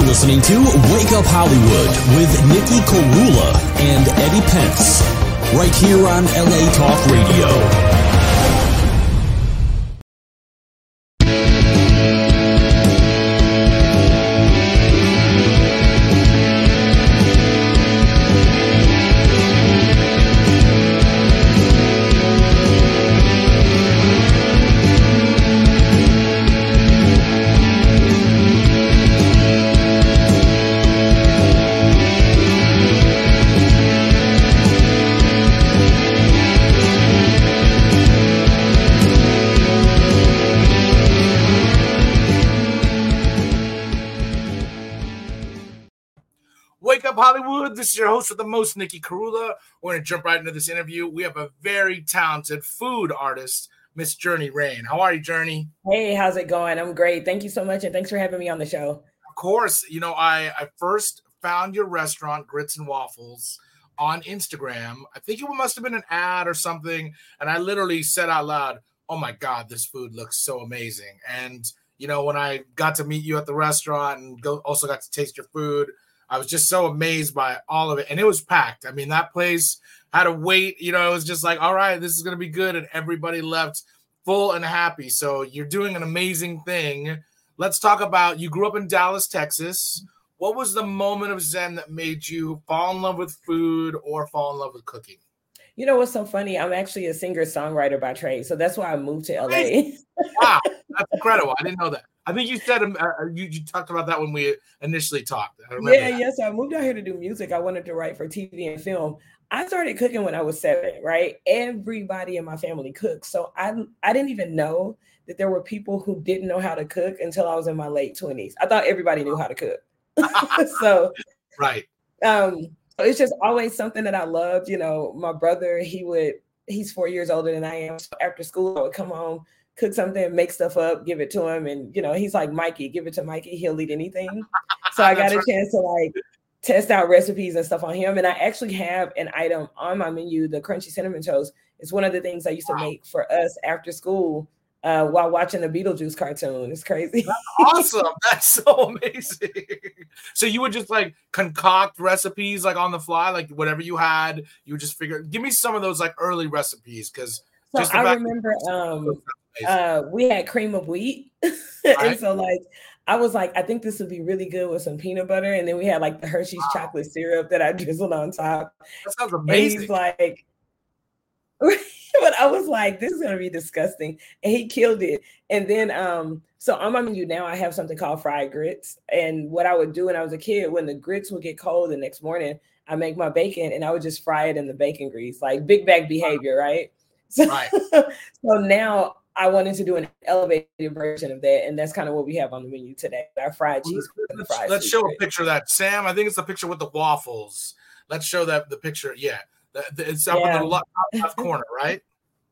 listening to Wake Up Hollywood with Nikki Korula and Eddie Pence, right here on LA Talk Radio. Hollywood. This is your host with the most, Nikki Korula. We're going to jump right into this interview. We have a very talented food artist, Miss Journey Rain. How are you, Journey? Hey, how's it going? I'm great. Thank you so much, and thanks for having me on the show. Of course. You know, I first found your restaurant, Grits and Waffles, on Instagram. I think it must have been an ad or something, and I literally said out loud, oh my God, this food looks so amazing. And, you know, when I got to meet you at the restaurant and also got to taste your food, I was just so amazed by all of it. And it was packed. I mean, that place had a wait. You know, it was just like, all right, this is going to be good. And everybody left full and happy. So you're doing an amazing thing. Let's talk about, you grew up in Dallas, Texas. What was the moment of Zen that made you fall in love with food or fall in love with cooking? You know what's so funny? I'm actually a singer-songwriter by trade. So that's why I moved to LA. Wow, that's incredible. I didn't know that. I think you said you talked about that when we initially talked. Yes. I moved out here to do music. I wanted to write for TV and film. I started cooking when I was 7, right? Everybody in my family cooks. So I didn't even know that there were people who didn't know how to cook until I was in my late 20s. I thought everybody knew how to cook. So right. It's just always something that I loved. You know, my brother, he's 4 years older than I am. So after school, I would come home, cook something, make stuff up, give it to him. And, you know, he's like, Mikey, give it to Mikey. He'll eat anything. So I got a chance to like test out recipes and stuff on him. And I actually have an item on my menu, the crunchy cinnamon toast. It's one of the things I used to make for us after school while watching the Beetlejuice cartoon. It's crazy. That's awesome. That's so amazing. So you would just like concoct recipes like on the fly, like whatever you had, you would just figure, give me some of those like early recipes. Cause so I remember we had cream of wheat. And so like, I was like, I think this would be really good with some peanut butter. And then we had like the Hershey's chocolate syrup that I drizzled on top. That sounds amazing. And he's like, but I was like, this is going to be disgusting. And he killed it. And then, so on my menu now, I have something called fried grits. And what I would do when I was a kid, when the grits would get cold the next morning, I make my bacon and I would just fry it in the bacon grease, like big bag behavior, right? So, so now I wanted to do an elevated version of that. And that's kind of what we have on the menu today. Our fried cheese. Let's show a picture of that. Sam, I think it's the picture with the waffles. Let's show the picture. Yeah. It's up in the left corner, right?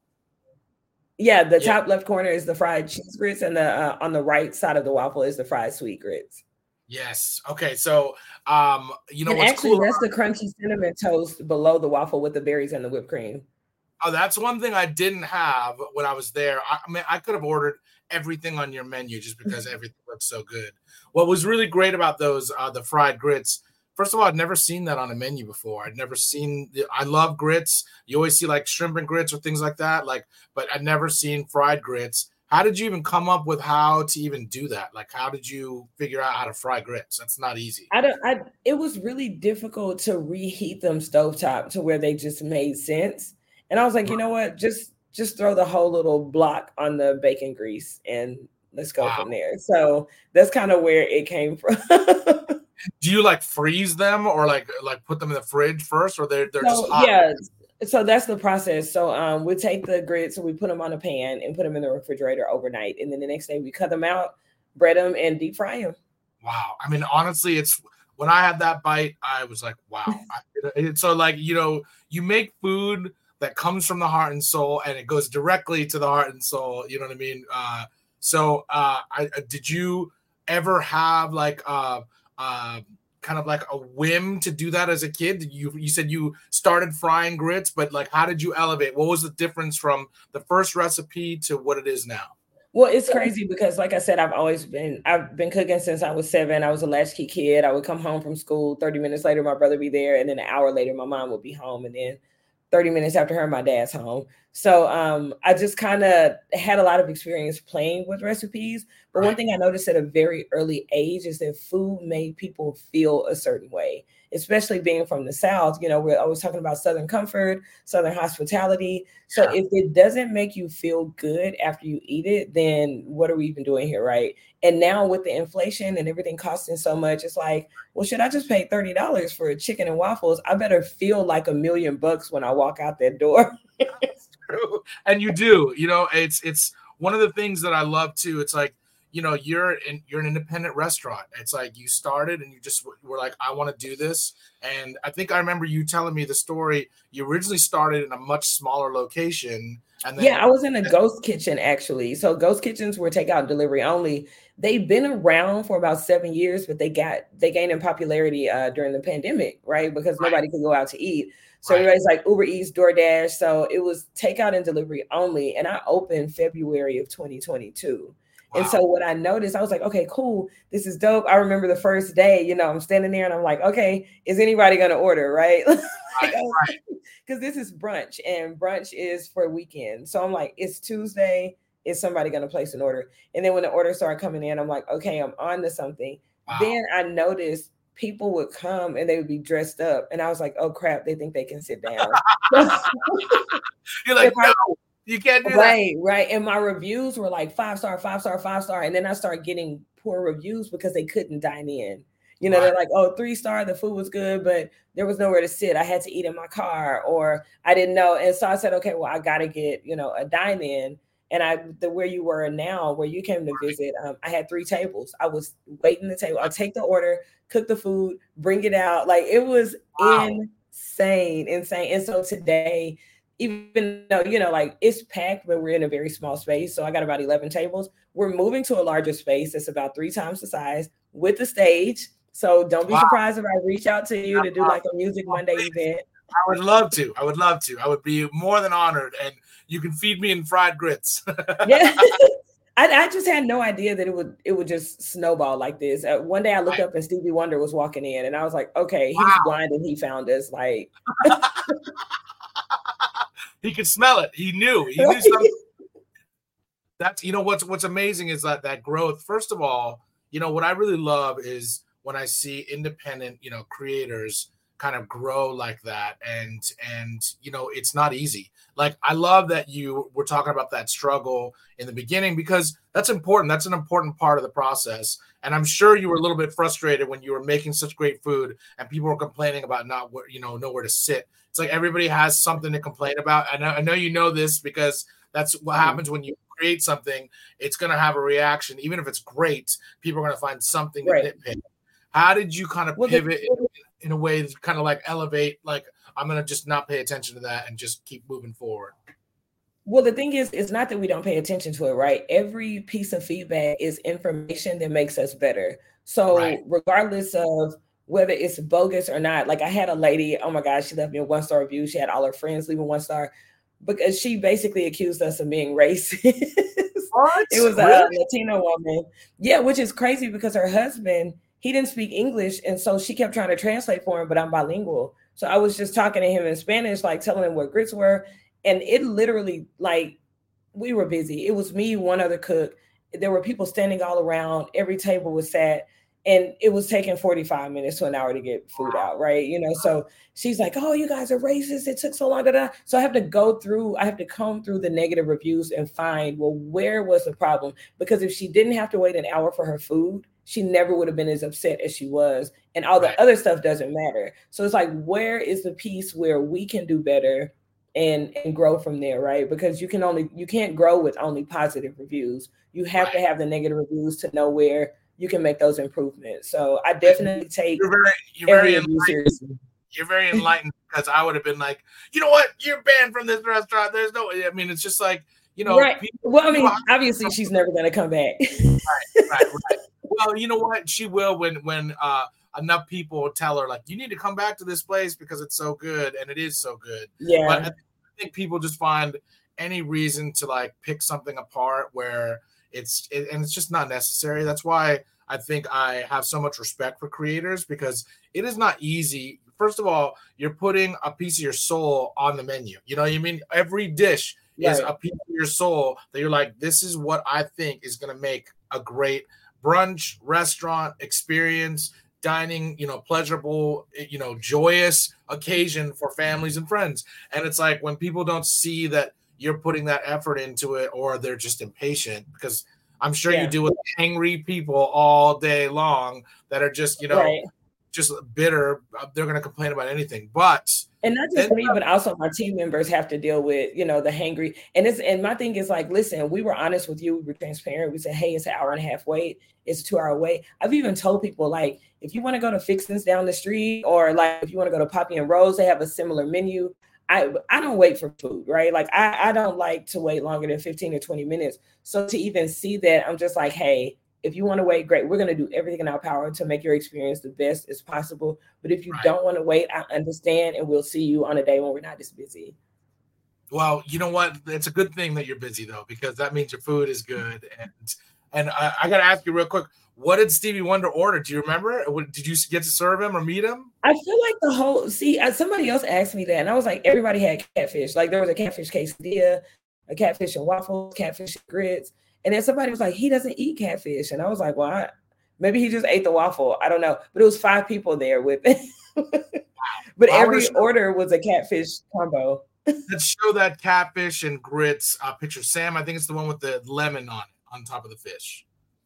Yeah, the top left corner is the fried cheese grits, and the on the right side of the waffle is the fried sweet grits. Yes. Okay. So, you know, and what's actually, that's the crunchy cinnamon toast below the waffle with the berries and the whipped cream. Oh, that's one thing I didn't have when I was there. I mean, I could have ordered everything on your menu just because everything looks so good. What was really great about those, the fried grits, first of all, I'd never seen that on a menu before. I'd never seen, I love grits. You always see like shrimp and grits or things like that. But I'd never seen fried grits. How did you even come up with how to even do that? Like, how did you figure out how to fry grits? That's not easy. It was really difficult to reheat them stovetop to where they just made sense. And I was like, you know what? Just throw the whole little block on the bacon grease and let's go from there. So that's kind of where it came from. Do you like freeze them or like put them in the fridge first, or they're just hot? Yeah. So that's the process. So we take the grits and we put them on a pan and put them in the refrigerator overnight. And then the next day we cut them out, bread them, and deep fry them. Wow. I mean, honestly, it's when I had that bite, I was like, wow. So like, you know, you make food that comes from the heart and soul and it goes directly to the heart and soul. You know what I mean? Did you ever have like kind of like a whim to do that as a kid? You said you started frying grits, but like, how did you elevate? What was the difference from the first recipe to what it is now? Well, it's crazy because, like I said, I've been cooking since I was 7. I was a latchkey kid. I would come home from school. 30 minutes later, my brother be there, and then an hour later, my mom would be home, and then 30 minutes after her, my dad's home. So I just kind of had a lot of experience playing with recipes. But one thing I noticed at a very early age is that food made people feel a certain way, especially being from the South. You know, we're always talking about Southern comfort, Southern hospitality. So if it doesn't make you feel good after you eat it, then what are we even doing here, right? And now with the inflation and everything costing so much, it's like, well, should I just pay $30 for a chicken and waffles? I better feel like $1 million when I walk out that door. That's true. And you do, you know, it's one of the things that I love too. It's like, you know, you're an independent restaurant. It's like you started and you just were like, I want to do this. And I think I remember you telling me the story. You originally started in a much smaller location. And then, I was in a ghost kitchen actually. So ghost kitchens were takeout and delivery only. They've been around for about 7 years, but they gained in popularity during the pandemic, right? Because nobody could go out to eat. So everybody's like Uber Eats, DoorDash. So it was takeout and delivery only. And I opened February of 2022. Wow. And so what I noticed, I was like, okay, cool. This is dope. I remember the first day, you know, I'm standing there and I'm like, okay, is anybody going to order? Right. Because this is brunch and brunch is for weekend. So I'm like, it's Tuesday. Is somebody going to place an order? And then when the orders started coming in, I'm like, okay, I'm on to something. Wow. Then I noticed people would come and they would be dressed up. And I was like, oh crap, they think they can sit down. You're like, no, you can't do that. Right. And my reviews were like 5-star, 5-star, 5-star. And then I started getting poor reviews because they couldn't dine in. You know, they're like, oh, 3-star, the food was good, but there was nowhere to sit. I had to eat in my car or I didn't know. And so I said, okay, well, I got to get, you know, a dine in. And where you were now, where you came to visit, I had 3 tables. I was waiting the table. I'll take the order, cook the food, bring it out. Like it was insane. And so today, even though, you know, like it's packed, but we're in a very small space. So I got about 11 tables. We're moving to a larger space. It's about 3 times the size with the stage. So don't be surprised if I reach out to you to do like a Music Monday event. I would love to. I would be more than honored. And you can feed me in fried grits. Yeah. I just had no idea that it would just snowball like this. One day I looked up and Stevie Wonder was walking in and I was like, okay, he was blind and he found us. Like he could smell it. He knew something. That's, you know, what's amazing is that growth. First of all, you know, what I really love is when I see independent, you know, creators kind of grow like that. And, you know, it's not easy. Like, I love that you were talking about that struggle in the beginning, because that's important. That's an important part of the process. And I'm sure you were a little bit frustrated when you were making such great food and people were complaining about nowhere to sit. It's like everybody has something to complain about. I know you know this because that's what happens when you create something. It's going to have a reaction. Even if it's great, people are going to find something to nitpick. How did you kind of pivot in a way to kind of like elevate, like, I'm going to just not pay attention to that and just keep moving forward? Well, the thing is, it's not that we don't pay attention to it, right? Every piece of feedback is information that makes us better. So regardless of whether it's bogus or not, like I had a lady, oh my gosh, she left me a 1-star review. She had all her friends leaving 1 star because she basically accused us of being racist. It was a Latino woman. Yeah, which is crazy because her husband, he didn't speak English. And so she kept trying to translate for him, but I'm bilingual. So I was just talking to him in Spanish, like telling him what grits were. And it literally, like, we were busy. It was me, one other cook. There were people standing all around. Every table was sat. And it was taking 45 minutes to an hour to get food out, right? You know, so she's like, oh, you guys are racist. It took so long. So I have to comb through the negative reviews and find, well, where was the problem? Because if she didn't have to wait an hour for her food, she never would have been as upset as she was. And all the other stuff doesn't matter. So it's like, where is the piece where we can do better and grow from there, right? Because you can't grow with only positive reviews. You have to have the negative reviews to know where you can make those improvements. So I definitely take you're very enlightened. You're very enlightened because I would have been like, you know what? You're banned from this restaurant. There's no, I mean, it's just like, you know. Right. Well, I mean, obviously she's never going to come back. Right. Well, you know what? She will when enough people tell her, like, you need to come back to this place because it's so good. And it is so good. Yeah. But I think people just find any reason to like pick something apart where, and it's just not necessary. That's why I think I have so much respect for creators, because it is not easy. First of all, you're putting a piece of your soul on the menu. You know what I mean? Every dish is a piece of your soul that you're like, this is what I think is going to make a great brunch, restaurant experience, dining, pleasurable, joyous occasion for families and friends. And it's like, when people don't see that you're putting that effort into it, or they're just impatient, because I'm sure you deal with angry people all day long that are just, just bitter. They're going to complain about anything. And not just me, but also my team members have to deal with, the hangry. And my thing is like, listen, we were honest with you. We were transparent. We said, hey, it's an hour and a half wait. It's a 2-hour wait. I've even told people, like, if you want to go to Fixins down the street, or like if you want to go to Poppy and Rose, they have a similar menu. I don't wait for food, right? Like I don't like to wait longer than 15 or 20 minutes. So to even see that, I'm just like, hey, if you want to wait, great. We're going to do everything in our power to make your experience the best as possible. But if you don't want to wait, I understand, and we'll see you on a day when we're not this busy. Well, you know what? It's a good thing that you're busy, though, because that means your food is good. And I got to ask you real quick, what did Stevie Wonder order? Do you remember? Did you get to serve him or meet him? I feel like somebody else asked me that, and I was like, everybody had catfish. Like, there was a catfish quesadilla, a catfish and waffles, catfish and grits. And then somebody was like, he doesn't eat catfish. And I was like, well, maybe he just ate the waffle. I don't know. But it was 5 people there with it. But every order was a catfish combo. Let's show that catfish and grits picture. Sam, I think it's the one with the lemon on top of the fish.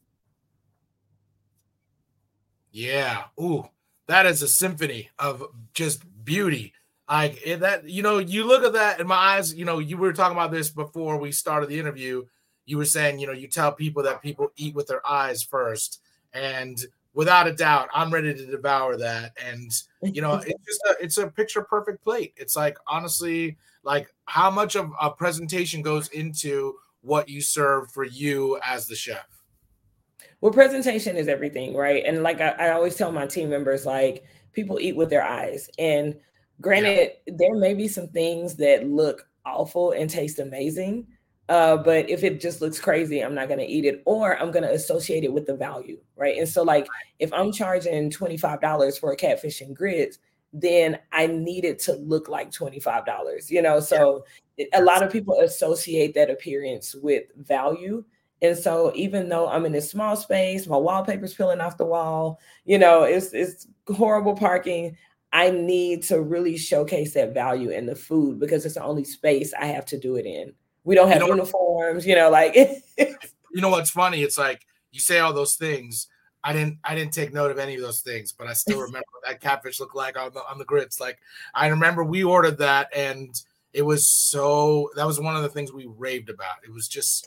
Yeah. Ooh, that is a symphony of just beauty. You look at that in my eyes, you were talking about this before we started the interview. You were saying, you tell people that people eat with their eyes first. And without a doubt, I'm ready to devour that. And, it's a picture perfect plate. It's like, honestly, like how much of a presentation goes into what you serve for you as the chef? Well, presentation is everything, right? And like I always tell my team members, like, people eat with their eyes. And granted, there may be some things that look awful and taste amazing. But if it just looks crazy, I'm not going to eat it, or I'm going to associate it with the value, right? And so, like, if I'm charging $25 for a catfish and grits, then I need it to look like $25, So a lot of people associate that appearance with value. And so even though I'm in a small space, my wallpaper's peeling off the wall, it's horrible parking, I need to really showcase that value in the food, because it's the only space I have to do it in. We don't have uniforms, like. You know what's funny? It's like you say all those things. I didn't take note of any of those things, but I still remember what that catfish looked like on the grits. Like, I remember we ordered that, and it was that was one of the things we raved about. It was just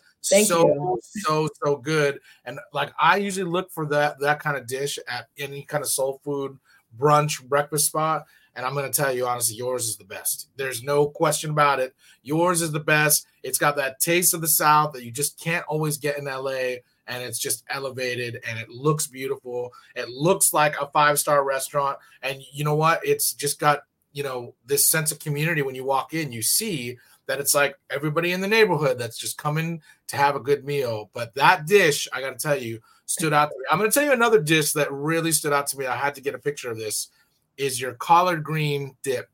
so good. And like, I usually look for that kind of dish at any kind of soul food brunch breakfast spot. And I'm going to tell you, honestly, yours is the best. There's no question about it. Yours is the best. It's got that taste of the South that you just can't always get in LA. And it's just elevated, and it looks beautiful. It looks like a 5-star restaurant. And you know what? It's just got, this sense of community. When you walk in, you see that it's like everybody in the neighborhood that's just coming to have a good meal. But that dish, I got to tell you, stood out to me. I'm going to tell you another dish that really stood out to me. I had to get a picture of this. Is your collard green dip.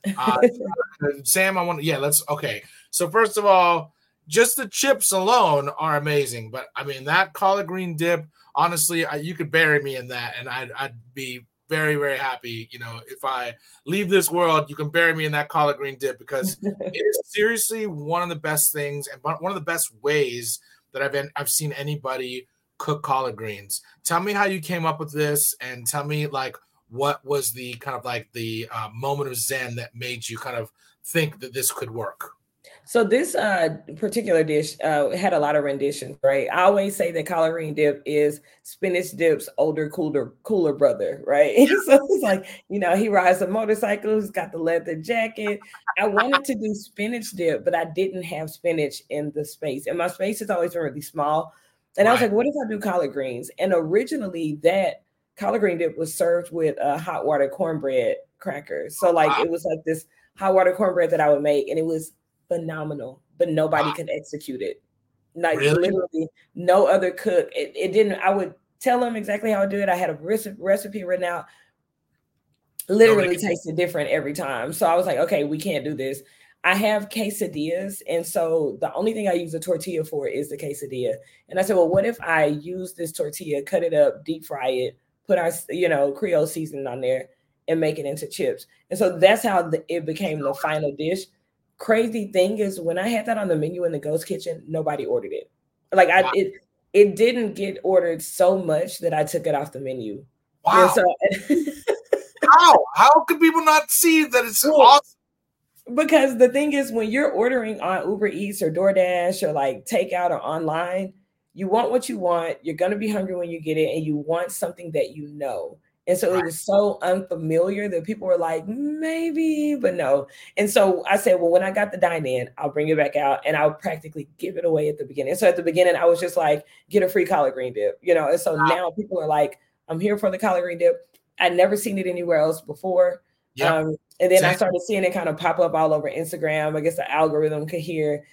Sam, okay. So first of all, just the chips alone are amazing. But I mean, that collard green dip, honestly, you could bury me in that, and I'd be very, very happy. If I leave this world, you can bury me in that collard green dip, because it is seriously one of the best things and one of the best ways that I've seen anybody cook collard greens. Tell me how you came up with this, and tell me, like, what was the kind of like the moment of Zen that made you kind of think that this could work? So this particular dish had a lot of renditions, right? I always say that collard green dip is spinach dip's older, cooler brother, right? So it's like, he rides a motorcycle, he's got the leather jacket. I wanted to do spinach dip, but I didn't have spinach in the space. And my space has always been really small. And I was like, what if I do collard greens? And originally that collard green dip was served with hot water cornbread crackers. So like, it was like this hot water cornbread that I would make, and it was phenomenal, but nobody could execute it. Like Really? literally no other cook. It didn't, I would tell them exactly how to do it. I had a recipe written out, Nobody literally can. tasted different every time. So I was like, okay, we can't do this. I have quesadillas. And so the only thing I use a tortilla for is the quesadilla. And I said, well, what if I use this tortilla, cut it up, deep fry it, put our, Creole seasoning on there and make it into chips. And so that's how it became the final dish. Crazy thing is when I had that on the menu in the Ghost Kitchen, nobody ordered it. Like Wow. it didn't get ordered so much that I took it off the menu. Wow. And so How could people not see that it's well, awesome? because the thing is, when you're ordering on Uber Eats or DoorDash or like takeout or online, you want what you want. You're going to be hungry when you get it, and you want something that you know. And so it was so unfamiliar that people were like, maybe, but no. And so I said, well, when I got the dine-in, I'll bring it back out and I'll practically give it away at the beginning. So at the beginning, I was just like, get a free collard green dip, And so now people are like, I'm here for the collard green dip. I'd never seen it anywhere else before. Yep. And then I started seeing it kind of pop up all over Instagram. I guess the algorithm could hear.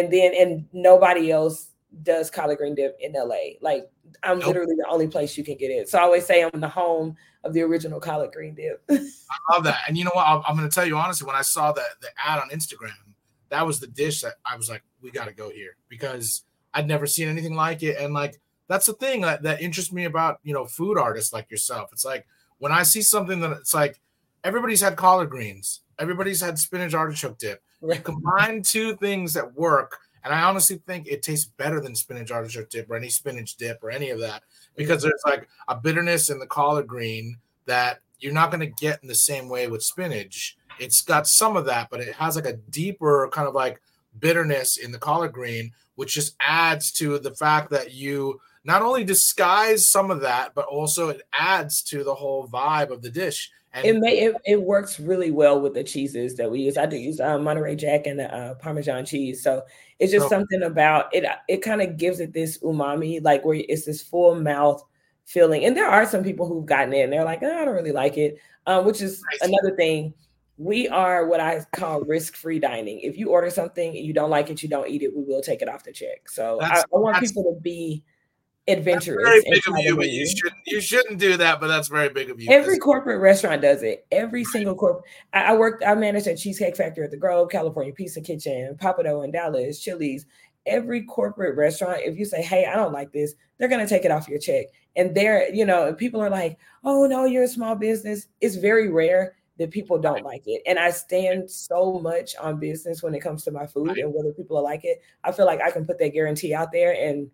And nobody else does collard green dip in LA. Like I'm literally the only place you can get it. So I always say I'm the home of the original collard green dip. I love that. And you know what? I'm going to tell you honestly, when I saw the ad on Instagram, that was the dish that I was like, we got to go here because I'd never seen anything like it. And like, that's the thing that interests me about, food artists like yourself. It's like when I see something that it's like, everybody's had collard greens. Everybody's had spinach artichoke dip. You combine two things that work. And I honestly think it tastes better than spinach artichoke dip or any spinach dip or any of that because there's like a bitterness in the collard green that you're not going to get in the same way with spinach. It's got some of that, but it has like a deeper kind of like bitterness in the collard green, which just adds to the fact that you not only disguise some of that, but also it adds to the whole vibe of the dish. And it works really well with the cheeses that we use. I do use Monterey Jack and the Parmesan cheese. So it's just something about it. It kind of gives it this umami, like where it's this full mouth feeling. And there are some people who've gotten it and they're like, oh, I don't really like it, which is another thing. We are what I call risk-free dining. If you order something and you don't like it, you don't eat it, we will take it off the check. So I want people to be adventurous. That's very big of you, but you shouldn't do that, but that's very big of you. Every corporate restaurant does it. Every single corporate. I managed a Cheesecake Factory at the Grove, California Pizza Kitchen, Papado in Dallas, Chili's. Every corporate restaurant, if you say, hey, I don't like this, they're going to take it off your check. And people are like, oh no, you're a small business. It's very rare that people don't like it. And I stand so much on business when it comes to my food and whether people will like it. I feel like I can put that guarantee out there and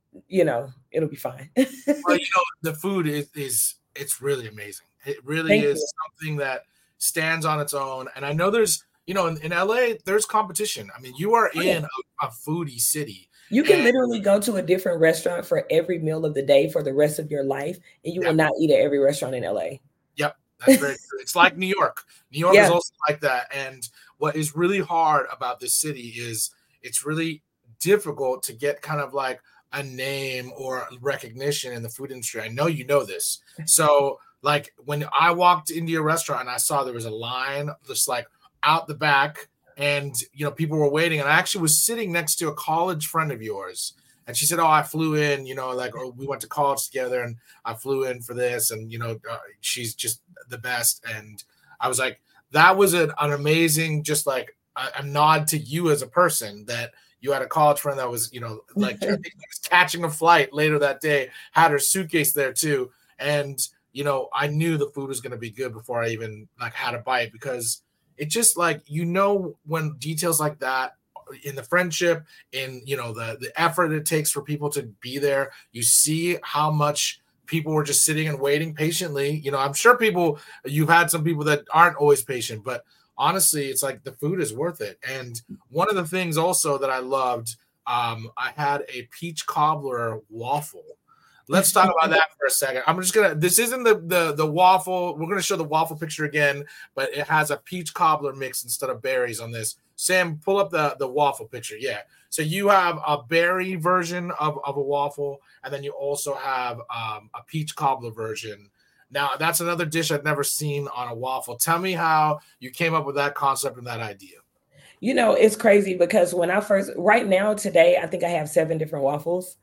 it'll be fine. Well, the food is it's really amazing. It really is something that stands on its own. And I know there's, in LA, there's competition. I mean, you are in a foodie city. You can literally go to a different restaurant for every meal of the day for the rest of your life, and you will not eat at every restaurant in LA. Yep, that's very true. It's like New York. New York is also like that. And what is really hard about this city is it's really difficult to get kind of like a name or recognition in the food industry. I know you know this. So like when I walked into your restaurant and I saw there was a line just like out the back and, people were waiting. And I actually was sitting next to a college friend of yours. And she said, oh, I flew in, we went to college together and I flew in for this. And, she's just the best. And I was like, that was an amazing, just like a nod to you as a person that you had a college friend that was, like I think was catching a flight later that day, had her suitcase there too. And, I knew the food was going to be good before I even like had a bite because it just like, when details like that in the friendship, in, the effort it takes for people to be there, you see how much people were just sitting and waiting patiently. I'm sure you've had some people that aren't always patient, but honestly, it's like the food is worth it. And one of the things also that I loved, I had a peach cobbler waffle. Let's talk about that for a second. This isn't the waffle. We're going to show the waffle picture again, but it has a peach cobbler mix instead of berries on this. Sam, pull up the waffle picture. Yeah. So you have a berry version of a waffle, and then you also have a peach cobbler version. Now, that's another dish I've never seen on a waffle. Tell me how you came up with that concept and that idea. You know, it's crazy because when I first, right now, today, I think I have 7 different waffles.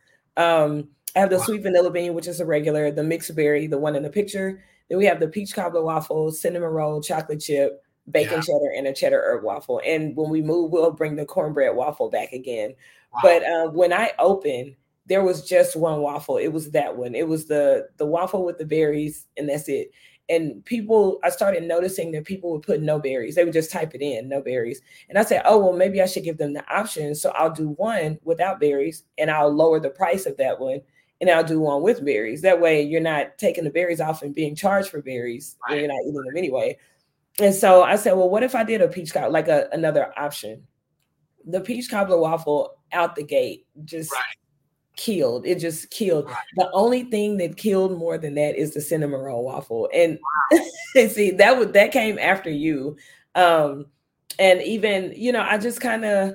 I have the Wow. sweet vanilla bean, which is a regular, the mixed berry, the one in the picture. Then we have the peach cobbler waffle, cinnamon roll, chocolate chip, bacon Yeah. cheddar, and a cheddar herb waffle. And when we move, we'll bring the cornbread waffle back again. Wow. But when I opened, there was just one waffle. It was that one. It was the waffle with the berries, and that's it. And people, I started noticing that people would put no berries. They would just type it in, no berries. And I said, oh, well, maybe I should give them the option. So I'll do one without berries and I'll lower the price of that one. And I'll do one with berries. That way you're not taking the berries off and being charged for berries when you're not eating them anyway. And so I said, well, what if I did a peach cobbler, like another option? The peach cobbler waffle out the gate just killed. It just killed. Right. The only thing that killed more than that is the cinnamon roll waffle. And see, that came after you. And even, you know, I just kind of,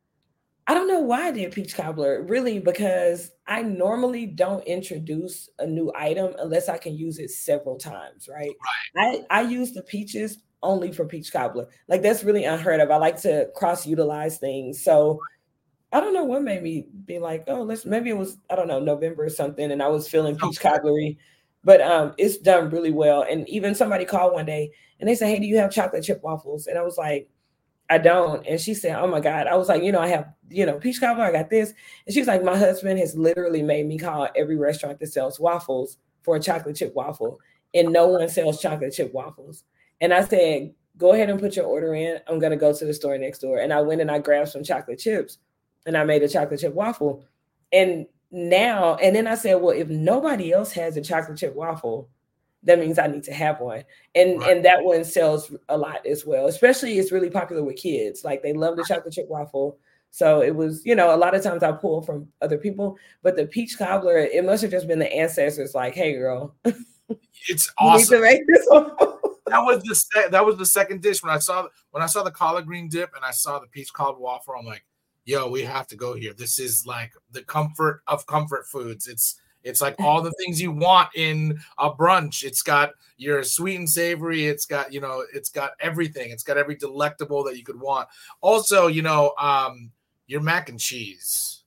I don't know why I did peach cobbler, really, because I normally don't introduce a new item unless I can use it several times, right? I use the peaches only for peach cobbler. Like, that's really unheard of. I like to cross-utilize things. So I don't know what made me be like, oh, maybe it was, I don't know, November or something, and I was feeling peach cobblery. But it's done really well. And even somebody called one day and they said, hey, do you have chocolate chip waffles? And I was like, I don't. And she said, oh my God. I was like, you know, I have, you know, peach cobbler, I got this. And she was like, my husband has literally made me call every restaurant that sells waffles for a chocolate chip waffle. And no one sells chocolate chip waffles. And I said, go ahead and put your order in. I'm going to go to the store next door. And I went and I grabbed some chocolate chips and I made a chocolate chip waffle. And then I said, well, if nobody else has a chocolate chip waffle, that means I need to have one. And that one sells a lot as well. Especially it's really popular with kids. Like, they love the chocolate chip waffle. So it was, you know, a lot of times I pull from other people, but the peach cobbler, it must have just been the ancestors like, hey girl, it's awesome. You need to make this one. That was the second dish when I saw the collard green dip and I saw the peach cobbler waffle. I'm like, yo, we have to go here. This is like the comfort of comfort foods. It's like all the things you want in a brunch. It's got your sweet and savory. It's got, you know, it's got everything. It's got every delectable that you could want. Also, you know, your mac and cheese.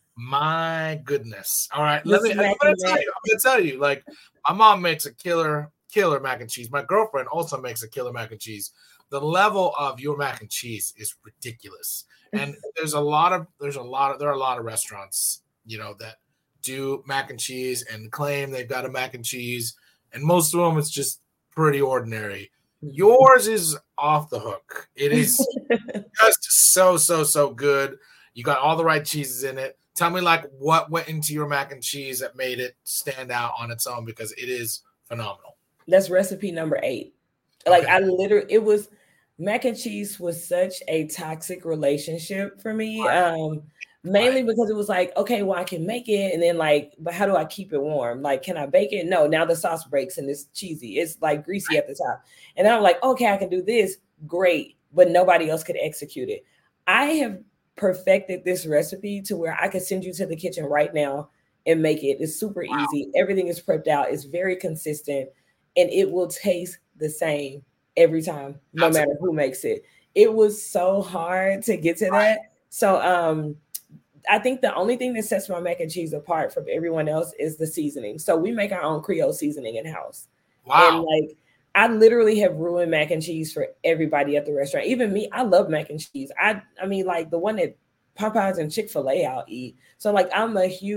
My goodness. All right. I'm gonna tell you, like, my mom makes a killer mac and cheese. My girlfriend also makes a killer mac and cheese. The level of your mac and cheese is ridiculous. And there are a lot of restaurants, you know, that do mac and cheese and claim they've got a mac and cheese, and most of them it's just pretty ordinary. Yours is off the hook. It is just so good. You got all the right cheeses in it. Tell me, like, what went into your mac and cheese that made it stand out on its own, because it is phenomenal. That's recipe number 8. Like, it was, mac and cheese was such a toxic relationship for me. Mainly because it was like, okay, well, I can make it. And then, like, but how do I keep it warm? Like, can I bake it? No, now the sauce breaks and it's cheesy. It's like greasy at the top. And then I'm like, okay, I can do this. Great. But nobody else could execute it. I have perfected this recipe to where I could send you to the kitchen right now and make it. It's super easy. Everything is prepped out. It's very consistent. And it will taste the same every time, no matter who makes it. It was so hard to get to that. So, I think the only thing that sets my mac and cheese apart from everyone else is the seasoning. So we make our own Creole seasoning in house. Wow. And like, I literally have ruined mac and cheese for everybody at the restaurant. Even me, I love mac and cheese. I mean, like, the one that Popeyes and Chick-fil-A I'll eat. So like, I'm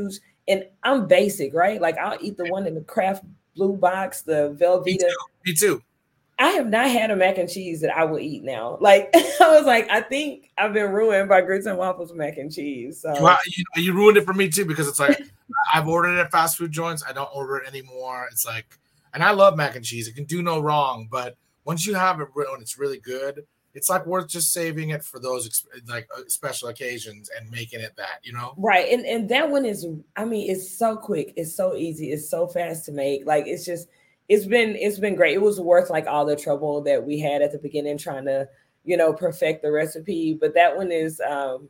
basic, right? Like, I'll eat the one in the Kraft blue box, the Velveeta. Me too. I have not had a mac and cheese that I will eat now. Like, I was like, I think I've been ruined by grits and waffles mac and cheese. So you ruined it for me too, because it's like, I've ordered it at fast food joints. I don't order it anymore. It's like, and I love mac and cheese. It can do no wrong. But once you have it when it's really good, it's like worth just saving it for those like special occasions and making it that, you know? Right. And that one is, I mean, it's so quick. It's so easy. It's so fast to make. Like, it's just, it's been great. It was worth like all the trouble that we had at the beginning trying to, you know, perfect the recipe. But that one is,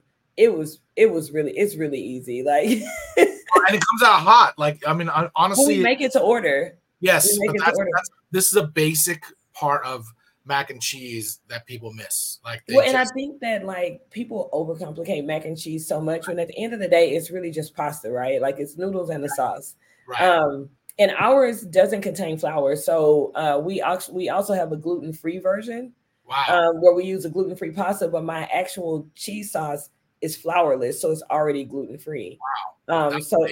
it's really easy. Like, and it comes out hot. Like, I mean, honestly, we make it to order. Yes, this is a basic part of mac and cheese that people miss. Like, and I think that like people overcomplicate mac and cheese so much when at the end of the day, it's really just pasta, right? Like it's noodles and the sauce. Right. And ours doesn't contain flour. So we also have a gluten-free version. Wow. Where we use a gluten-free pasta, but my actual cheese sauce is flourless, so it's already gluten-free. Wow. So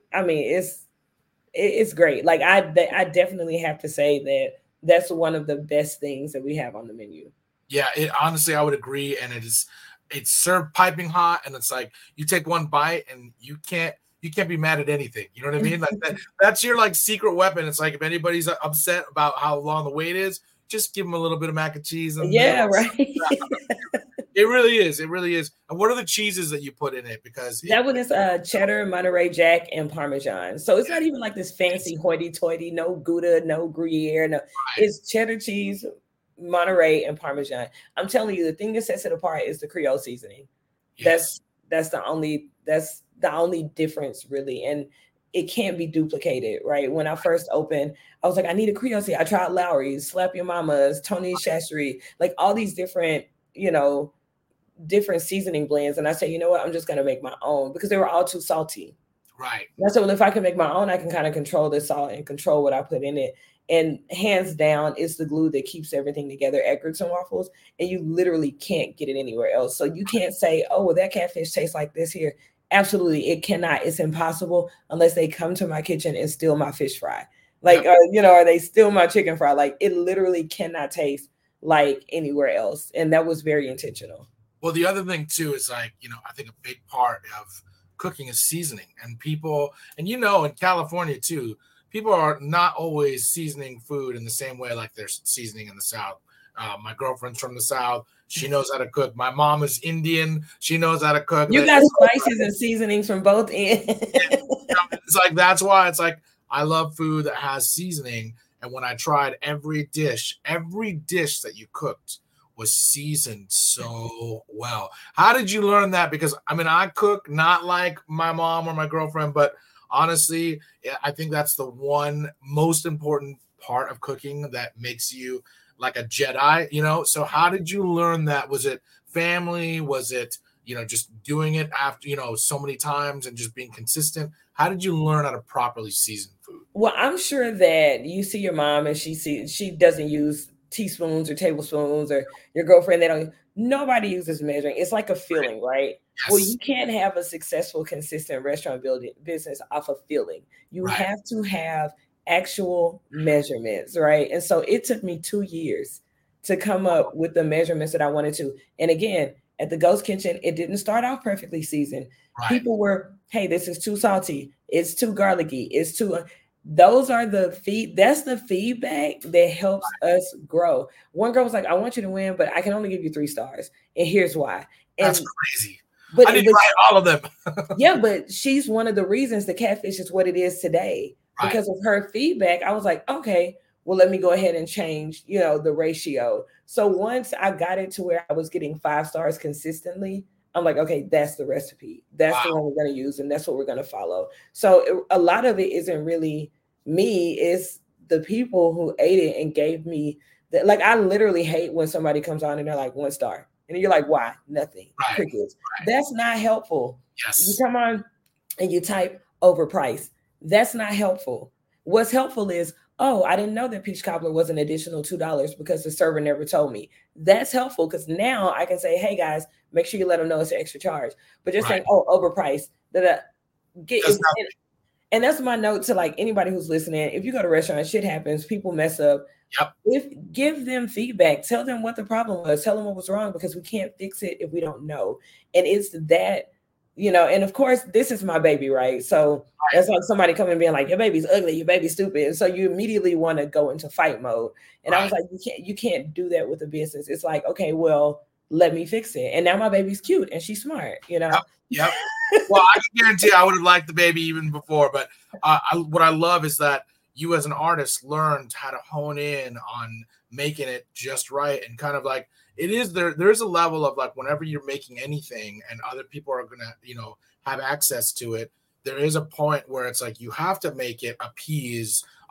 it's great. Like I definitely have to say that that's one of the best things that we have on the menu. Yeah, honestly, I would agree. And it's served piping hot, and it's like you take one bite and you can't be mad at anything. You know what I mean? Like that's your like secret weapon. It's like if anybody's upset about how long the wait is, just give them a little bit of mac and cheese. And right. It really is. It really is. And what are the cheeses that you put in it? Because that one is cheddar, Monterey Jack, and Parmesan. So it's not even like this fancy hoity-toity, no Gouda, no Gruyere. No, It's cheddar cheese, Monterey, and Parmesan. I'm telling you, the thing that sets it apart is the Creole seasoning. Yes. That's the only difference, really. And it can't be duplicated, right? When I first opened, I was like, I need a Creole seasoning. I tried Lawry's, Slap Your Mama's, Tony Chachere's, like all these different, different seasoning blends. And I said, you know what? I'm just going to make my own because they were all too salty. Right. That's so if I can make my own, I can kind of control the salt and control what I put in it. And hands down, it's the glue that keeps everything together at Grits and Waffles. And you literally can't get it anywhere else. So you can't say, oh, well, that catfish tastes like this here. Absolutely. It cannot. It's impossible unless they come to my kitchen and steal my fish fry. Like, or they steal my chicken fry. Like it literally cannot taste like anywhere else. And that was very intentional. Well, the other thing too is like, I think a big part of cooking is seasoning, and people, and in California too, people are not always seasoning food in the same way like they're seasoning in the South. My girlfriend's from the South. She knows how to cook. My mom is Indian. She knows how to cook. You got spices and seasonings from both ends. It's like, that's why it's like, I love food that has seasoning. And when I tried every dish that you cooked was seasoned so well. How did you learn that? Because I cook not like my mom or my girlfriend, but honestly, I think that's the one most important part of cooking that makes you like a Jedi, So how did you learn that? Was it family? Was it, just doing it after, so many times and just being consistent? How did you learn how to properly season food? Well, I'm sure that you see your mom and she doesn't use teaspoons or tablespoons, or your girlfriend, nobody uses measuring. It's like a feeling, right? Yes. Well, you can't have a successful, consistent restaurant business off of feeling. You have to have actual measurements, right? And so it took me 2 years to come up with the measurements that I wanted to. And again, at the Ghost Kitchen, it didn't start off perfectly seasoned. Right. People were, hey, this is too salty. It's too garlicky. It's too... Those are that's the feedback that helps us grow. One girl was like, I want you to win, but I can only give you 3 stars. And here's why. And, that's crazy. But I need to write all of them. Yeah, but she's one of the reasons the catfish is what it is today. Right. Because of her feedback, I was like, okay, well, let me go ahead and change, the ratio. So once I got it to where I was getting 5 stars consistently, I'm like, okay, that's the recipe. That's the one we're going to use, and that's what we're going to follow. So a lot of it isn't really me. It's the people who ate it and gave me that. Like, I literally hate when somebody comes on and they're like 1 star. And you're like, why? Nothing. Right. Crickets. Right. That's not helpful. Yes. You come on and you type overpriced. That's not helpful. What's helpful is, oh, I didn't know that peach cobbler was an additional $2 because the server never told me. That's helpful because now I can say, hey guys, make sure you let them know it's an extra charge. But just saying, oh, overpriced. And that's my note to like anybody who's listening. If you go to a restaurant, shit happens, people mess up. Yep. Give them feedback, tell them what the problem was, tell them what was wrong, because we can't fix it if we don't know. And it's that, and of course, this is my baby, right? So that's like somebody coming and being like, your baby's ugly, your baby's stupid. And so you immediately want to go into fight mode. And I was like, you can't do that with a business. It's like, okay, well, let me fix it. And now my baby's cute and she's smart, Yep. Well, I can guarantee I would have liked the baby even before. But what I love is that you as an artist learned how to hone in on making it just right. And kind of like, it is there's a level of like, whenever you're making anything and other people are going to, have access to it, there is a point where it's like, you have to make it appease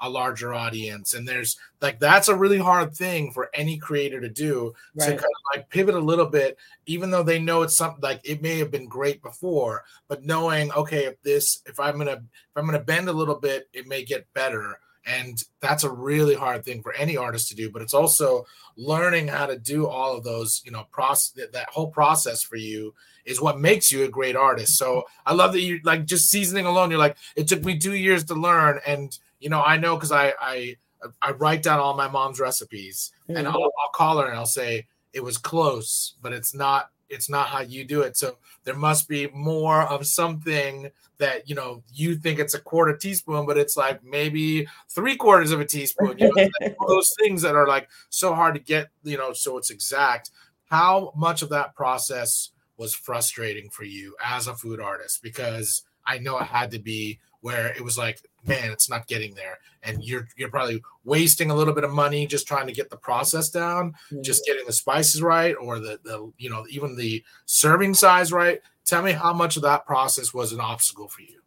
a larger audience. And there's like, that's a really hard thing for any creator to do, to kind of like pivot a little bit, even though they know it's something like it may have been great before, but knowing, okay, if I'm gonna bend a little bit, it may get better. And that's a really hard thing for any artist to do, but it's also learning how to do all of those, you know, that whole process for you is what makes you a great artist. So I love that you like just seasoning alone. You're like, it took me 2 years to learn. And, you know, I know, cause I write down all my mom's recipes and I'll call her and I'll say, it was close, but it's not how you do it. So there must be more of something that, you know, you think it's a quarter teaspoon, but it's like maybe 3/4 of a teaspoon. You know, like those things that are like so hard to get, you know, so it's exact. How much of that process was frustrating for you as a food artist? Because I know it had to be, where it was like, man, it's not getting there. And you're probably wasting a little bit of money just trying to get the process down, just getting the spices right, or the you know, even the serving size right. Tell me how much of that process was an obstacle for you.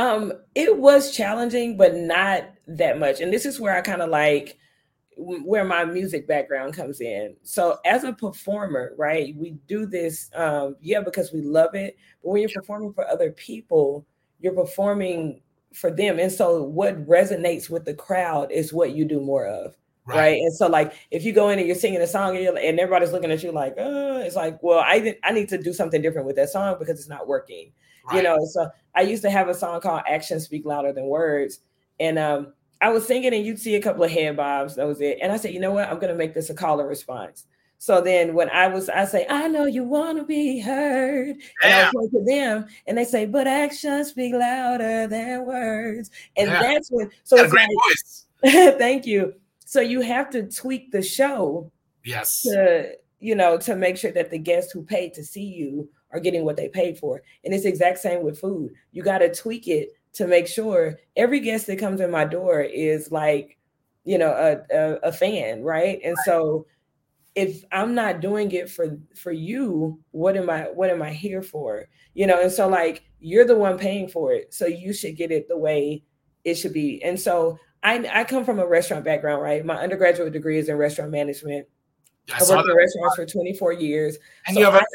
It was challenging, but not that much. And this is where I kind of like where my music background comes in. So as a performer, right, we do this, because we love it. But when you're performing for other people, you're performing for them. And so what resonates with the crowd is what you do more of. Right. And so like, if you go in and you're singing a song and everybody's looking at you like, it's like, well, I need to do something different with that song because it's not working. Right. You know, so I used to have a song called Actions Speak Louder Than Words. And I was singing and you'd see a couple of head bobs. That was it. And I said, you know what? I'm going to make this a call and response. So then when I say, I know you want to be heard. And I point to them and they say, but actions speak louder than words. And that's when, so it's a great voice. Thank you. So you have to tweak the show. Yes. To make sure that the guests who paid to see you are getting what they paid for. And it's the exact same with food. You got to tweak it to make sure every guest that comes in my door is like, you know, a fan. Right. And so if I'm not doing it for you, what am I here for? You know, and so like, you're the one paying for it. So you should get it the way it should be. And so I come from a restaurant background, right? My undergraduate degree is in restaurant management. I worked in restaurants for 24 years. And so you have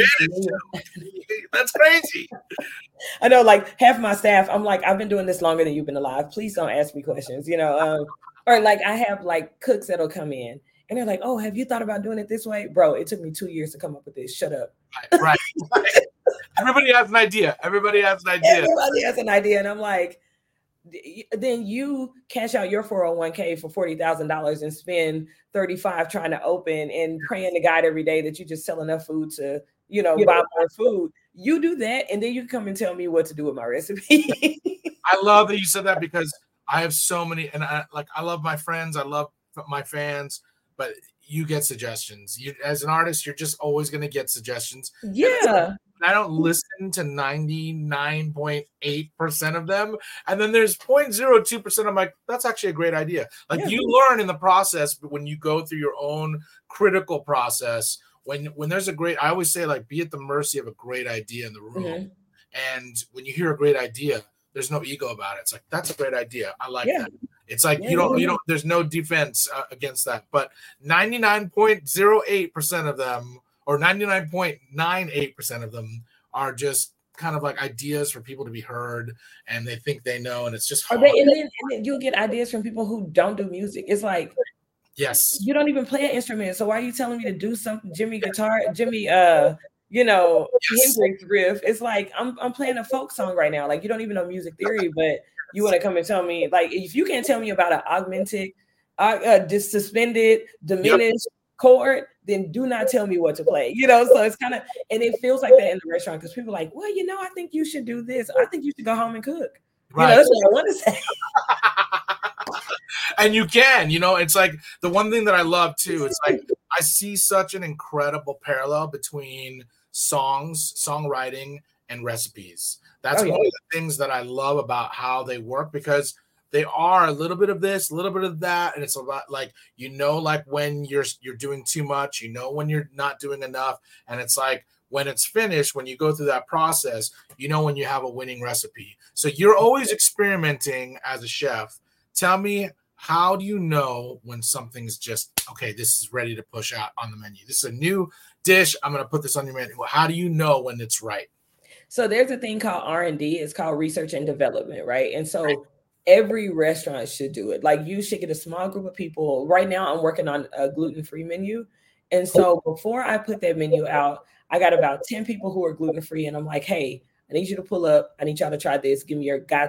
that's crazy. I know, like half my staff, I'm like, I've been doing this longer than you've been alive. Please don't ask me questions, you know? Or like I have like cooks that'll come in and they're like, oh, have you thought about doing it this way? Bro, it took me 2 years to come up with this. Shut up. Right. Everybody has an idea. Everybody has an idea. And I'm like, then you cash out your 401k for $40,000 and spend 35 trying to open and praying to God every day that you just sell enough food to, you know, buy more food. You do that. And then you come and tell me what to do with my recipe. I love that you said that because I have so many, and I love my friends. I love my fans, but you get suggestions. You, as an artist, you're just always going to get suggestions. Yeah. I don't listen to 99.8% of them. And then there's 0.02%. I'm like, that's actually a great idea. Like you learn in the process, but when you go through your own critical process, when there's I always say, like, be at the mercy of a great idea in the room. Mm-hmm. And when you hear a great idea, there's no ego about it. It's like, that's a great idea. I like that. It's like, you don't, there's no defense against that, but 99.08% of them, or 99.98% of them are just kind of like ideas for people to be heard, and they think they know, and it's just hard. And then you'll get ideas from people who don't do music. It's like, yes, you don't even play an instrument, so why are you telling me to do something? Hendrix riff. It's like I'm playing a folk song right now. Like, you don't even know music theory, but you want to come and tell me, like, if you can't tell me about an augmented, suspended, diminished chord, then do not tell me what to play, you know? So it's kind of, and it feels like that in the restaurant because people are like, well, you know, I think you should do this. I think you should go home and cook. Right. You know, that's what I want to say. And you can, you know, it's like the one thing that I love too. It's like, I see such an incredible parallel between songwriting and recipes. That's one of the things that I love about how they work, because they are a little bit of this, a little bit of that. And it's about like, you know, like when you're doing too much, you know, when you're not doing enough. And it's like, when it's finished, when you go through that process, you know, when you have a winning recipe. So you're always experimenting as a chef Tell me, how do you know when something's just, okay, this is ready to push out on the menu? This is a new dish. I'm going to put this on your menu. Well, how do you know when it's right? So there's a thing called R&D. It's called research and development, right? And so every restaurant should do it. Like you should get a small group of people. Right now, I'm working on a gluten-free menu. And so before I put that menu out, I got about 10 people who are gluten-free. And I'm like, hey, I need you to pull up. I need y'all to try this. Give me your God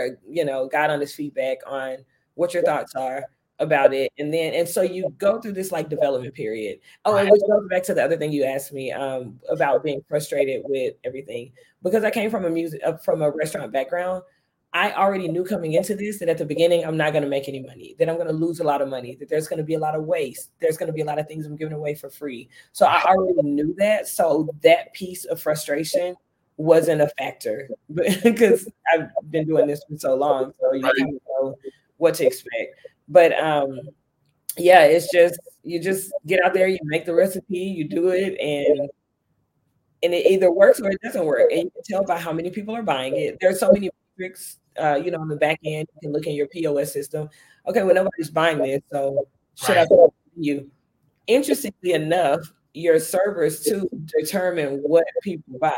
honest feedback on what your thoughts are about it. And so you go through this like development period. Oh, and which goes back to the other thing you asked me about being frustrated with everything. Because I came from from a restaurant background, I already knew coming into this that at the beginning, I'm not going to make any money, that I'm going to lose a lot of money, that there's going to be a lot of waste. There's going to be a lot of things I'm giving away for free. So I already knew that. So that piece of frustration wasn't a factor because I've been doing this for so long. So you kind of know what to expect. But yeah, it's just, you just get out there, you make the recipe, you do it, and it either works or it doesn't work. And you can tell by how many people are buying it. There's so many metrics, on the back end. You can look in your POS system. Okay, well, nobody's buying this, so should I put you? Interestingly enough, your servers too determine what people buy.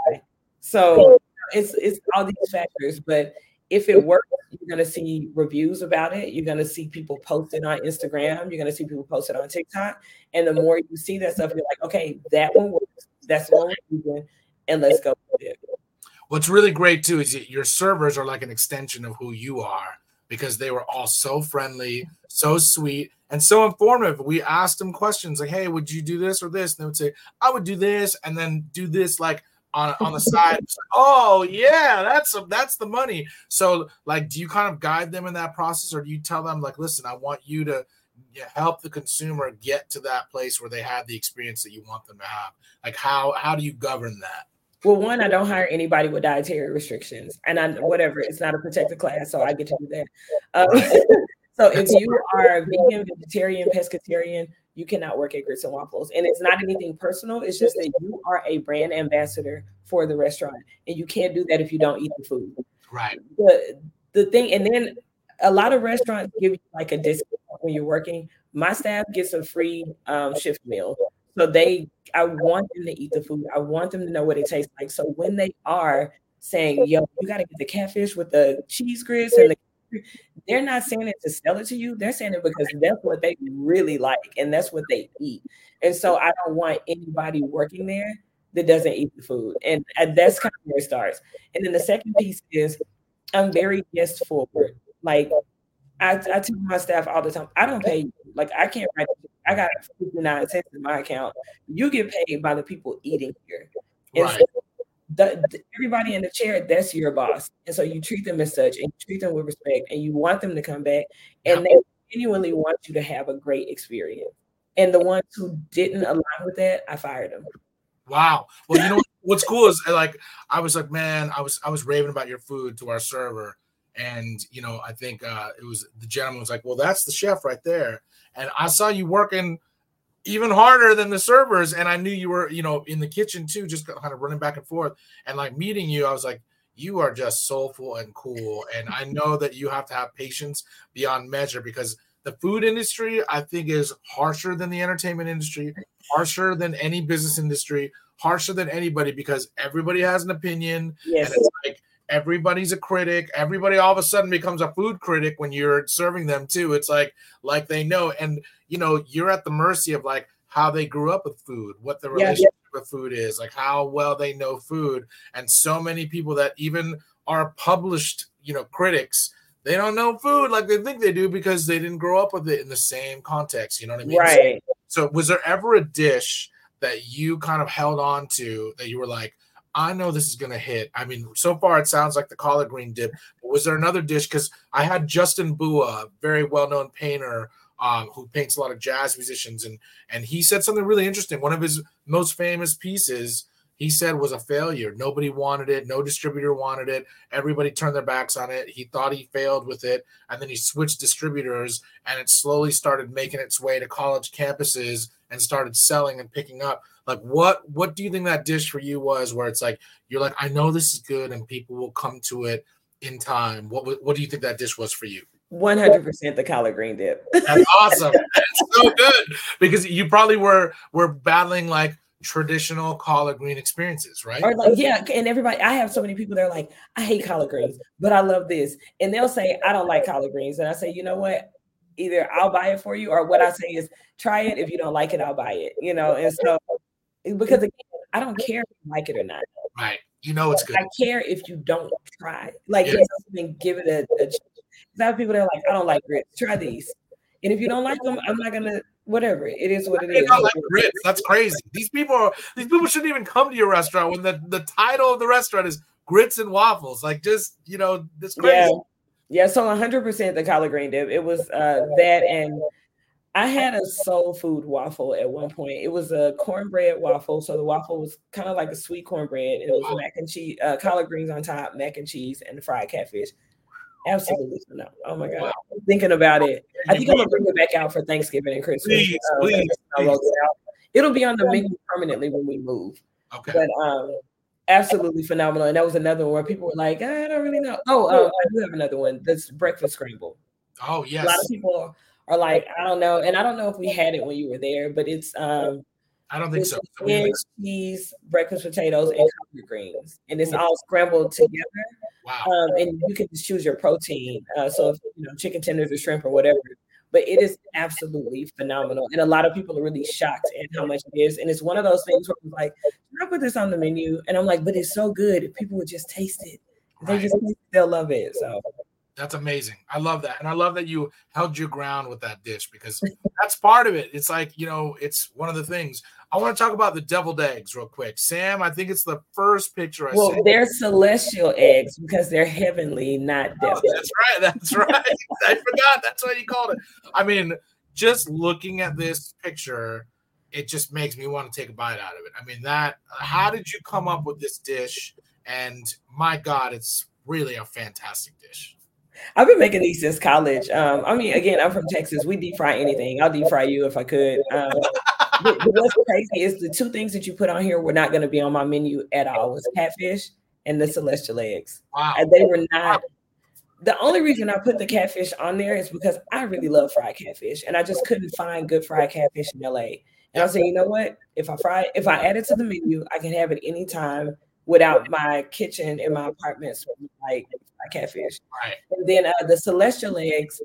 So it's all these factors, but if it works, you're going to see reviews about it. You're going to see people post it on Instagram. You're going to see people post it on TikTok. And the more you see that stuff, you're like, okay, that one works. That's the one we're using, and let's go with it. What's really great too is that your servers are like an extension of who you are, because they were all so friendly, so sweet, and so informative. We asked them questions like, hey, would you do this or this? And they would say, I would do this, and then do this like on the side. Oh yeah, that's the money. So like, do you kind of guide them in that process, or do you tell them like, listen, I want you to help the consumer get to that place where they have the experience that you want them to have? Like how do you govern that? Well, one, I don't hire anybody with dietary restrictions, and it's not a protected class, so I get to do that. So if you are vegan, vegetarian, pescatarian, you cannot work at Grits and Waffles. And it's not anything personal. It's just that you are a brand ambassador for the restaurant, and you can't do that if you don't eat the food. Right. The thing, and then a lot of restaurants give you like a discount when you're working. My staff gets a free shift meal. So I want them to eat the food. I want them to know what it tastes like. So when they are saying, yo, you got to get the catfish with the cheese grits, and they're not saying it to sell it to you. They're saying it because that's what they really like, and that's what they eat. And so I don't want anybody working there that doesn't eat the food. And that's kind of where it starts. And then the second piece is I'm very guest forward. Like I tell my staff all the time, I don't pay you. Like I can't write. I got 59 cents in my account. You get paid by the people eating here. And right. So everybody in the chair, that's your boss. And so you treat them as such, and you treat them with respect, and you want them to come back, and they genuinely want you to have a great experience. And the ones who didn't align with that, I fired them. Wow. Well, you know what's cool is like I was like, man, I was raving about your food to our server. And, I think it was the gentleman was like, well, that's the chef right there. And I saw you working even harder than the servers. And I knew you were, in the kitchen too, just kind of running back and forth. And like meeting you, I was like, you are just soulful and cool. And I know that you have to have patience beyond measure, because the food industry, I think, is harsher than the entertainment industry, harsher than any business industry, harsher than anybody, because everybody has an opinion. Yes. And it's like, everybody's a critic. Everybody all of a sudden becomes a food critic when you're serving them too. It's like they know, and you're at the mercy of like how they grew up with food, what the relationship with food is, like how well they know food. And so many people that even are published, critics, they don't know food like they think they do because they didn't grow up with it in the same context. You know what I mean? Right. So was there ever a dish that you kind of held on to that you were like, I know this is going to hit? I mean, so far it sounds like the collard green dip. But was there another dish? Because I had Justin Bua, a very well-known painter who paints a lot of jazz musicians, and he said something really interesting. One of his most famous pieces, he said, was a failure. Nobody wanted it. No distributor wanted it. Everybody turned their backs on it. He thought he failed with it, and then he switched distributors, and it slowly started making its way to college campuses and started selling and picking up. Like, what do you think that dish for you was, where it's like, you're like, I know this is good and people will come to it in time? What do you think that dish was for you? 100% the collard green dip. That's awesome. That's so good because you probably were battling like traditional collard green experiences, right? Or like, yeah, and everybody, I have so many people that are like, I hate collard greens, but I love this. And they'll say, I don't like collard greens. And I say, you know what? Either I'll buy it for you, or what I say is try it. If you don't like it, I'll buy it, you know? And so, because again, I don't care if you like it or not. Right. You know it's good. I care if you don't try. Like, even give it a chance. I have people that are like, I don't like grits. Try these. And if you don't like them, I'm not gonna. Whatever. It is what it is. Don't like grits. That's crazy. These people shouldn't even come to your restaurant when the title of the restaurant is grits and waffles. Like, just, you know, this crazy. Yeah. So 100% the collard green dip. It was that, and I had a soul food waffle at one point. It was a cornbread waffle. So the waffle was kind of like a sweet cornbread. And it was mac and cheese, collard greens on top, mac and cheese, and fried catfish. Absolutely no. Oh my God. Thinking about it. I think I'm gonna bring it back out for Thanksgiving and Christmas. Please. It'll be on the menu permanently when we move. Okay. But absolutely phenomenal. And that was another one where people were like, I don't really know. I do have another one. That's breakfast scramble. Oh, yes. A lot of people are like, I don't know. And I don't know if we had it when you were there, but it's I don't think so. Eggs, cheese, breakfast potatoes, and collard greens, and it's all scrambled together. Wow! And you can just choose your protein. So if you know chicken tenders or shrimp or whatever, but it is absolutely phenomenal. And a lot of people are really shocked at how much it is. And it's one of those things where I'm like, can I put this on the menu? And I'm like, but it's so good. If people would just taste it, they'll love it. So. That's amazing. I love that. And I love that you held your ground with that dish because that's part of it. It's like, you know, it's one of the things. I want to talk about the deviled eggs real quick. Sam, I think it's the first picture I see. They're celestial eggs because they're heavenly, not deviled. That's right. I forgot. That's what you called it. I mean, just looking at this picture, it just makes me want to take a bite out of it. I mean, how did you come up with this dish? And my God, it's really a fantastic dish. I've been making these since college. I mean, again, I'm from Texas. We deep fry anything. I'll deep fry you if I could. But what's crazy is the two things that you put on here were not going to be on my menu at all. Was catfish and the celestial eggs. Wow. And they were not. The only reason I put the catfish on there is because I really love fried catfish, and I just couldn't find good fried catfish in LA. And I said, you know what? If I add it to the menu, I can have it anytime without my kitchen in my apartment smelling like catfish. Right. And then the celestial eggs,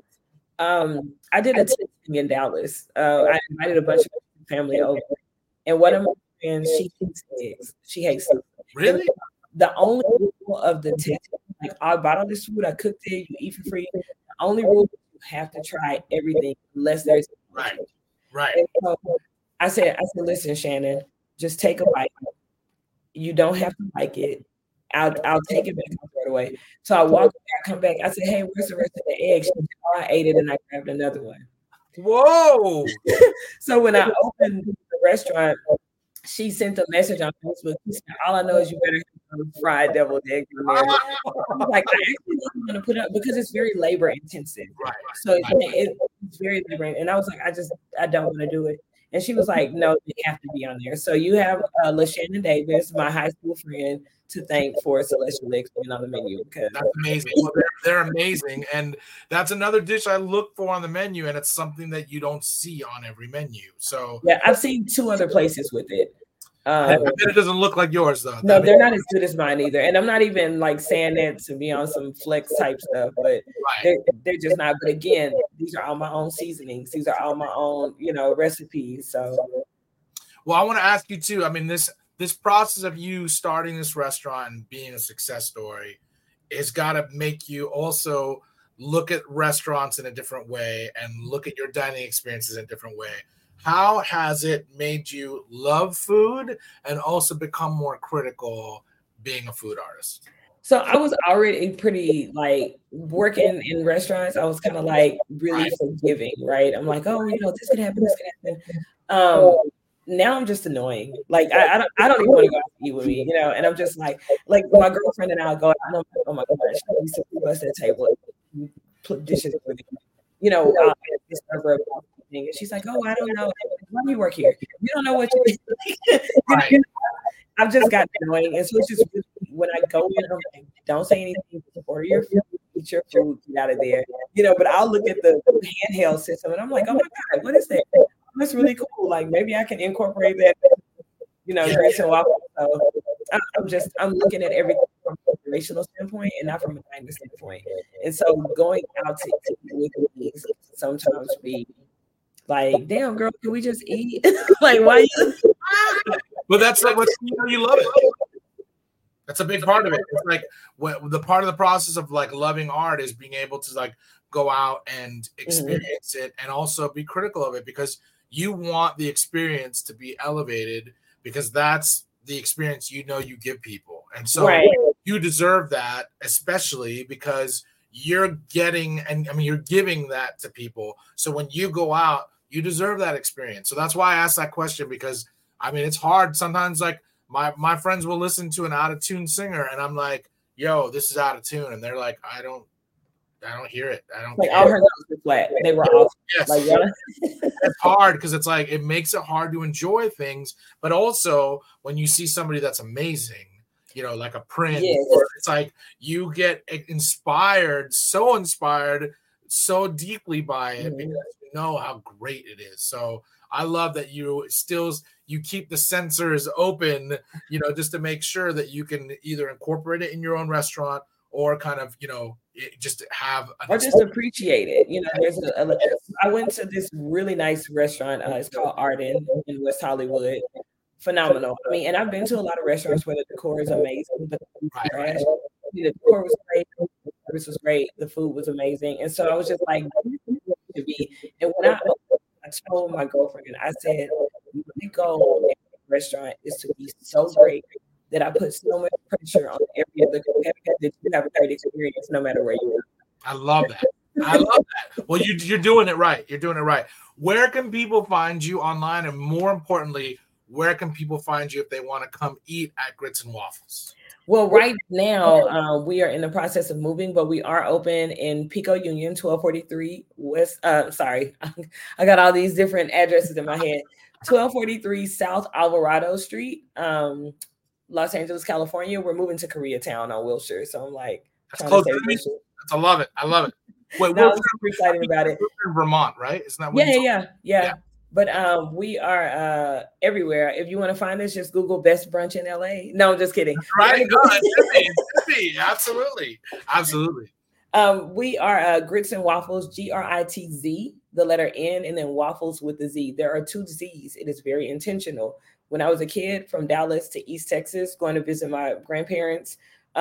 I did a tasting in Dallas. I invited a bunch of family over, and one of my friends, she hates eggs. She hates them. Really? The only rule of the tasting, like I bought all this food, I cooked it, you eat for free. The only rule is you have to try everything unless there's right. And so I said, listen, Shannon, just take a bite. You don't have to like it. I'll take it back and throw it away. So I walk back, come back. I said, hey, where's the rest of the eggs? She said, I ate it and I grabbed another one. Whoa. So when I opened the restaurant, she sent a message on Facebook. She said, all I know is you better have some fried deviled eggs in there. I was like, I actually wasn't going to put it up because it's very labor intensive. Right. So it's very labor. And I was like, I don't want to do it. And she was like, no, they have to be on there. So you have LaShannon Davis, my high school friend, to thank for celestial eggs being on the menu. That's amazing. Well, they're amazing. And that's another dish I look for on the menu. And it's something that you don't see on every menu. So yeah, I've seen 2 other places with it. It doesn't look like yours, though. No, they're not as good as mine either. And I'm not even like saying that to be on some flex type stuff, but they're just not. But again, these are all my own seasonings. These are all my own, recipes. So, well, I want to ask you too. I mean, this process of you starting this restaurant and being a success story has got to make you also look at restaurants in a different way and look at your dining experiences in a different way. How has it made you love food and also become more critical being a food artist? So I was already pretty working in restaurants. I was kind of really forgiving, right? I'm like, oh, this could happen, this could happen. Now I'm just annoying. I don't even want to go out to eat with me, and I'm just like my girlfriend and I'll go out and I'm like, oh my gosh, we sit at the table and put dishes for them. And she's like, oh, I don't know. Why do you work here? You don't know what you do. I've just gotten annoying. And so it's just when I go in, I'm like, don't say anything, order your food, eat your food, get out of there. You know, but I'll look at the handheld system and I'm like, oh my God, what is that? That's really cool. Like maybe I can incorporate that, you know, grits and waffles. So I'm looking at everything from a operational standpoint and not from a dining standpoint. And so going out to eat with me sometimes be like, damn girl, can we just eat? Like, why you? But that's like what you love it. That's a big part of it. It's like the part of the process of like loving art is being able to like go out and experience it and also be critical of it because you want the experience to be elevated because that's the experience you give people. And so you deserve that, especially because you're getting you're giving that to people. So when you go out, you deserve that experience. So that's why I asked that question because it's hard sometimes. Like my friends will listen to an out of tune singer and I'm like, yo, this is out of tune. And they're like, I don't hear it. I don't like all her notes were flat. They were off. Yes. Like, it's hard because it's like it makes it hard to enjoy things. But also when you see somebody that's amazing, like a Prince, it's like you get inspired so deeply by it because you know how great it is. So I love that you keep the sensors open, just to make sure that you can either incorporate it in your own restaurant or kind of, just have or just appreciate it. There's I went to this really nice restaurant. It's called Arden in West Hollywood. Phenomenal. And I've been to a lot of restaurants where the decor is amazing, but the decor was great, the service was great, the food was amazing, and so I was just like, to be. And when I told my girlfriend, I said, my goal at the restaurant is to be so great that I put so much pressure on every other competitor that you have a great experience no matter where you are. I love that. Well, you're doing it right. You're doing it right. Where can people find you online? And more importantly, where can people find you if they want to come eat at Grits and Waffles? Well, right now, we are in the process of moving, but we are open in Pico Union, 1243 West. Sorry, I got all these different addresses in my head. 1243 South Alvarado Street, Los Angeles, California. We're moving to Koreatown on Wilshire. So I'm like, that's close to me. I love it. Wait, I'm super excited about it. In Vermont, right? Isn't that what yeah. But we are everywhere. If you want to find us, just Google Best Brunch in LA. No, I'm just kidding. Right. Absolutely. We are Grits and Waffles, GRITZ, the letter N, and then Waffles with the Z. There are 2 Z's. It is very intentional. When I was a kid from Dallas to East Texas, going to visit my grandparents,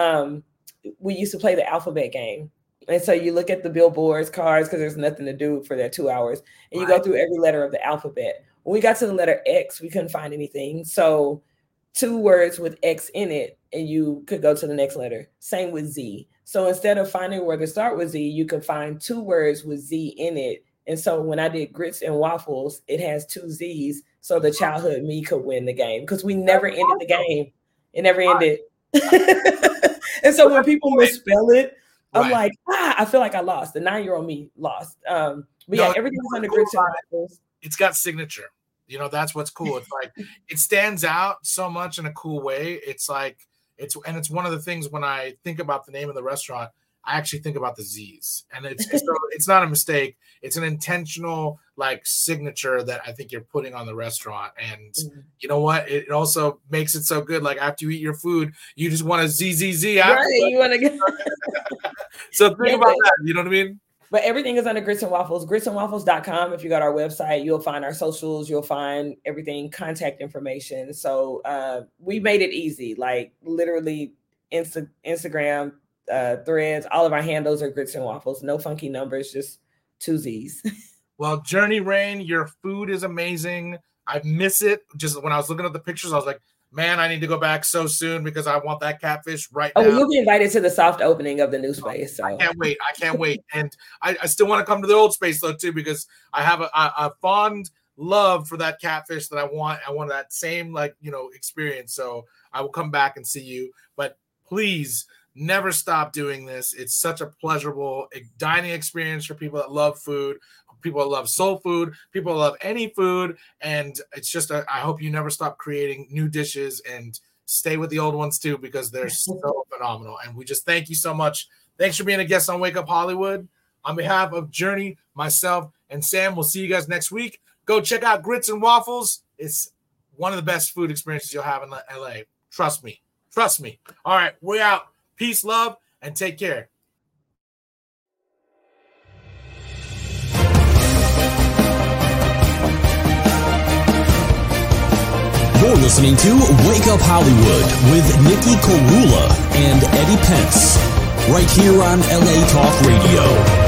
we used to play the alphabet game. And so you look at the billboards, cars, because there's nothing to do for that 2 hours. And you go through every letter of the alphabet. When we got to the letter X, we couldn't find anything. So 2 words with X in it, and you could go to the next letter. Same with Z. So instead of finding where to start with Z, you could find 2 words with Z in it. And so when I did Grits and Waffles, it has 2 Z's. So the childhood me could win the game because we never ended the game. It never ended. And so when people misspell it, I'm like, I feel like I lost. The 9-year-old me lost. But everything's under Grits and Waffles. It's got signature. That's what's cool. It's like it stands out so much in a cool way. It's like it's one of the things when I think about the name of the restaurant, I actually think about the Z's, and it's not a mistake. It's an intentional like signature that I think you're putting on the restaurant. And you know what? It also makes it so good. Like after you eat your food, you just want to ZZZ out. Right, you want to go. So think about that. You know what I mean? But everything is under Grits and Waffles. gritsandwaffles.com. If you got our website, you'll find our socials. You'll find everything, contact information. So we made it easy. Like literally Instagram, Threads, all of our handles are Grits and Waffles. No funky numbers, just 2 Z's. Well, Journey Rain, your food is amazing. I miss it. Just when I was looking at the pictures, I was like, man, I need to go back so soon because I want that catfish right now. Oh, you'll be invited to the soft opening of the new space. So. I can't wait. And I still want to come to the old space though too, because I have a fond love for that catfish that I want. I want that same experience. So I will come back and see you. But please never stop doing this. It's such a pleasurable dining experience for people that love food. People that love soul food, people that love any food. And it's just, I hope you never stop creating new dishes and stay with the old ones too, because they're so phenomenal. And we just thank you so much. Thanks for being a guest on Wake Up Hollywood. On behalf of Journey, myself, and Sam, we'll see you guys next week. Go check out Grits and Waffles. It's one of the best food experiences you'll have in LA. Trust me. Trust me. All right, we're out. Peace, love, and take care. You're listening to Wake Up Hollywood with Nikki Korula and Eddie Pence, right here on LA Talk Radio.